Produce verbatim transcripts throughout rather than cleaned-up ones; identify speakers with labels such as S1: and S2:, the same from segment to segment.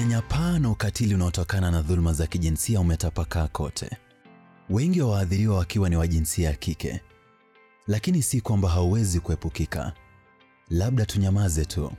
S1: Unyanyapaa na ukatili unaotokana na dhuluma za kijinsia umetapakaa kote. Wengi wa waathiriwa wakiwa ni wa jinsia ya kike. Lakini si kwamba hauwezi kuepukika. Labda tunyamaze tu.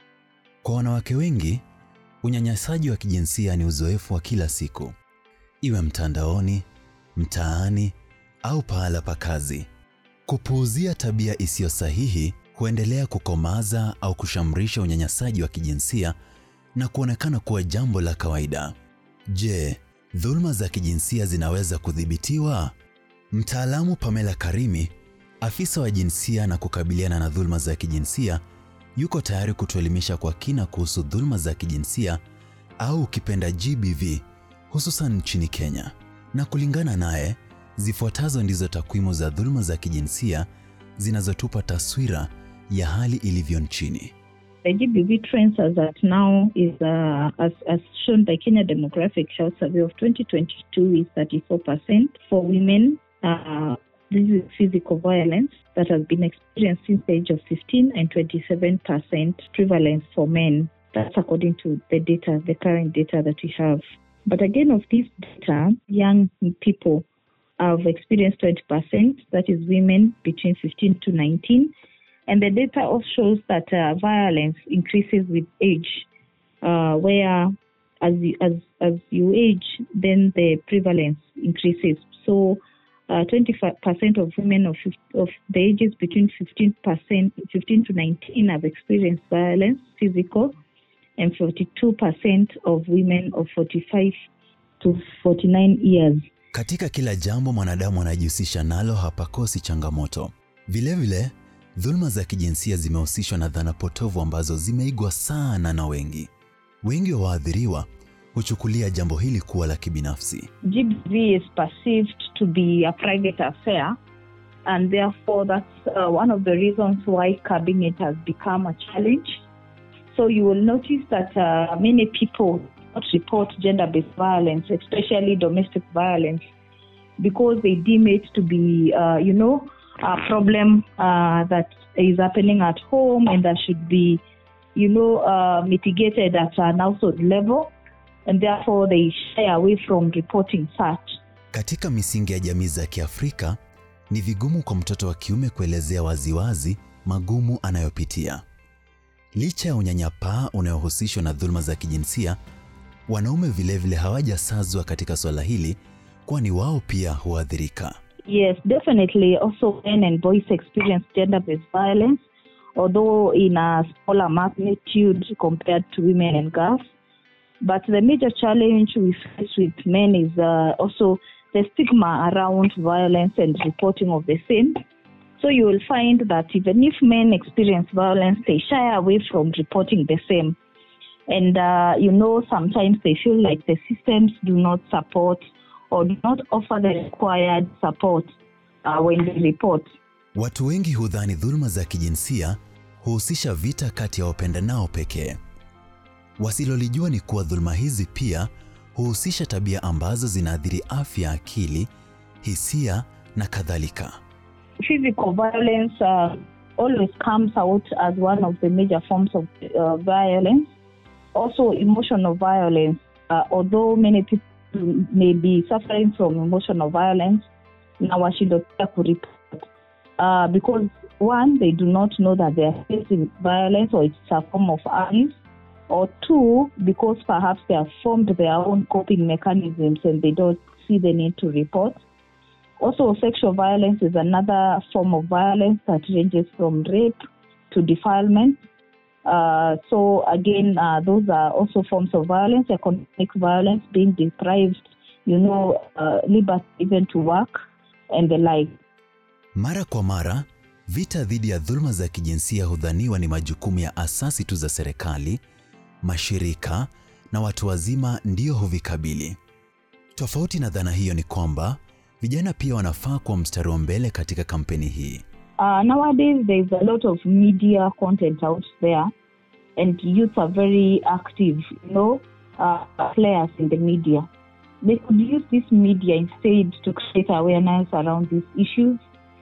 S1: Kwa wanawake wengi, unyanyasaji wa kijinsia ni uzoefu wa kila siku. Iwe mtandaoni, mtaani, au pahala pa kazi. Kupuuzia tabia isiyo sahihi huendelea kukomaza au kushamrisha unyanyasaji wa kijinsia na kuonekana kuwa jambo la kawaida. Je, dhuluma za kijinsia zinaweza kudhibitiwa? Mtaalamu Pamela Karimi, afisa wa jinsia na kukabiliana na dhuluma za kijinsia, yuko tayari kutuelimisha kwa kina kuhusu dhuluma za kijinsia au ukipenda G B V, hususan nchini Kenya. Na kulingana naye, zifuatazo ndizo takwimu za dhuluma za kijinsia zinazotupa taswira ya hali ilivyo nchini.
S2: The G B V trends as at now is, uh, as, as shown by Kenya Demographic Health Survey of twenty twenty-two, is thirty-four percent for women. Uh, this is physical violence that has been experienced since the age of fifteen, and twenty-seven percent prevalence for men. That's according to the data, the current data that we have. But again, of this data, young people have experienced twenty percent, that is women between fifteen to nineteen. And the data also shows that uh, violence increases with age, uh, where as you, as as you age, then the prevalence increases. So, uh, twenty-five percent of women of of the ages between fifteen percent, fifteen to nineteen have experienced violence, physical, and forty-two percent of women of forty-five to forty-nine years.
S1: Katika kila jambo mwanadamu anajihusisha nalo hapakosi changamoto. Vile vile, dhuluma za kijinsia zimehusishwa na dhana potovu ambazo zimeigwa sana na wengi. Wengi wa waathiriwa huchukulia jambo hili kuwa la kibinafsi.
S2: G B V is perceived to be a private affair, and therefore that's uh, one of the reasons why curbing it has become a challenge. So you will notice that uh, many people not report gender-based violence, especially domestic violence, because they deem it to be, uh, you know, a problem uh, that is happening at home and that should be, you know, uh, mitigated at an household level, and therefore they shy away from reporting such.
S1: Katika misingi ya jamii za Kiafrika, ni vigumu kwa mtoto wa kiume kuelezea waziwazi magumu anayopitia. Licha ya unyanyapaa unaohusishwa na dhuluma za kijinsia, wanaume vile vile hawajasazwa katika swala hili, kwani wao pia huathirika.
S2: Yes, definitely. Also, men and boys experience gender-based violence, although in a smaller magnitude compared to women and girls. But the major challenge we face with men is uh, also the stigma around violence and reporting of the same. So you will find that even if men experience violence, they shy away from reporting the same. And, uh, you know, sometimes they feel like the systems do not support or do not offer the required support uh, when they report.
S1: Watu wengi hudhani dhuluma za kijinsia huhusisha vita kati ya wapendanao pekee. Wasilolijua ni kuwa dhuluma hizi pia huhusisha tabia ambazo zinaathiri afya ya akili, hisia na kadhalika.
S2: Physical violence uh, always comes out as one of the major forms of uh, violence. Also, emotional violence, uh, although many people may be suffering from emotional violence, na washindopia kuripot. Uh, because one, they do not know that they are facing violence or it's a form of abuse. Or two, because perhaps they have formed their own coping mechanisms and they don't see the need to report. Also, sexual violence is another form of violence that ranges from rape to defilement. Uh, so again, uh, those are also forms of violence. Economic violence, being deprived, you know, uh, liberty even to work and the like.
S1: Mara kwa mara, vita dhidi ya dhuluma za kijinsia hudhaniwa ni majukumu ya asasi tu za serikali, mashirika na watu wazima ndio huvikabili. Tofauti na dhana hiyo ni kwamba vijana pia wanafaa kuwa mstari wa mbele katika kampeni hii.
S2: Uh, nowadays, there is a lot of media content out there, and youth are very active, you know, uh, players in the media. They could use this media instead to create awareness around these issues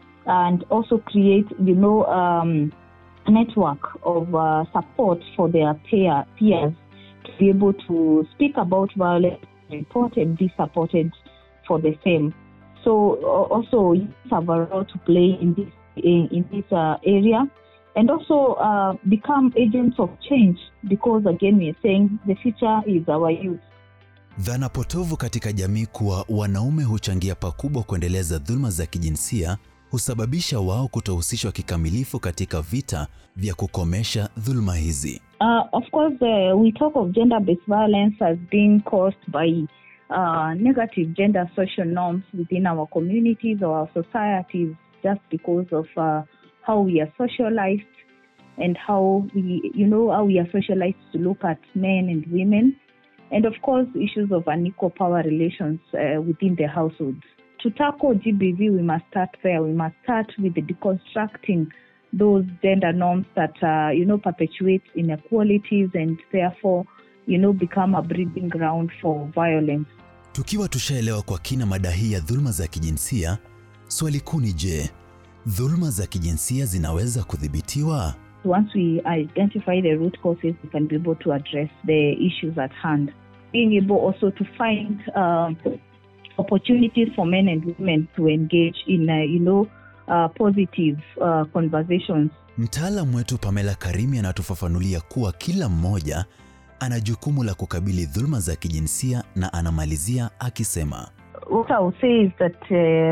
S2: and also create, you know, um, a network of uh, support for their peer, peers to be able to speak about violence, report and be supported for the same. So uh, also youth have a role to play in this in, in this uh, area, and also uh, become agents of change, because again we are saying the future is our youth.
S1: Dhana potovu katika jamii kuwa wanaume huchangia pakubwa kuendeleza dhulma za kijinsia husababisha wao kutohusishwa kikamilifu katika vita vya kukomesha dhulma hizi.
S2: Uh, of course, uh, we talk of gender-based violence as being caused by uh, negative gender social norms within our communities or our societies, just because of uh, how we are socialized and how we, you know, how we are socialized to look at men and women. And of course, issues of unequal power relations uh, within the households. To tackle G B V, we must start there. We must start with the deconstructing those gender norms that, uh, you know, perpetuate inequalities and therefore, you know, become a breeding ground for violence.
S1: Tukiwa tushaelewa kwa kina mada hii ya dhulma za kijinsia, swali kuu ni je, dhulma za kijinsia zinaweza kudhibitiwa?
S2: Once we identify the root causes, we can be able to address the issues at hand. Being able also to find um, opportunities for men and women to engage in, uh, you know, uh, positive uh, conversations.
S1: Mtaalamu wetu Pamela Karimi anatufafanulia kuwa kila mmoja ana jukumu la kukabili dhulma za kijinsia na anamalizia akisema,
S2: What I will say is that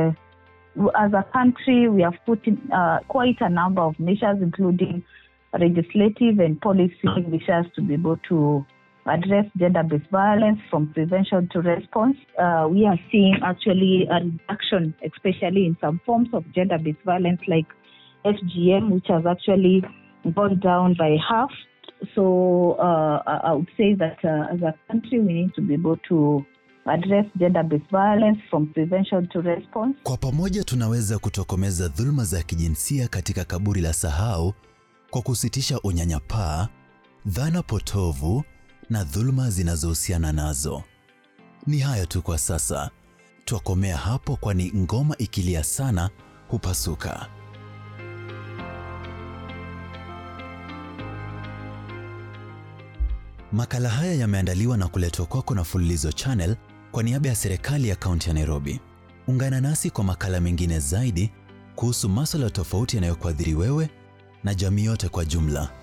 S2: uh, as a country we have put in uh, quite a number of measures, including legislative and policy measures, to be able to address gender-based violence from prevention to response. Uh, we are seeing actually a reduction, especially in some forms of gender-based violence like F G M, which has actually gone down by half. So uh, I would say that uh, as a country we need to be able to address gender-based violence from prevention to response.
S1: Kwa pamoja tunaweza kutokomeza dhulma za kijinsia katika kaburi la sahau kwa kusitisha unyanyapaa, dhana potovu na dhulma zinazohusiana nazo. Ni hayo tu kwa sasa. Tuakomea hapo kwani ngoma ikilia sana hupasuka. Makala haya yameandaliwa na kuletwa kwako na Fululizo Channel kwa niaba ya serikali ya kaunti ya Nairobi. Ungana nasi kwa makala mengine zaidi kuhusu masuala tofauti yanayokuathiri wewe na jamii yote kwa jumla.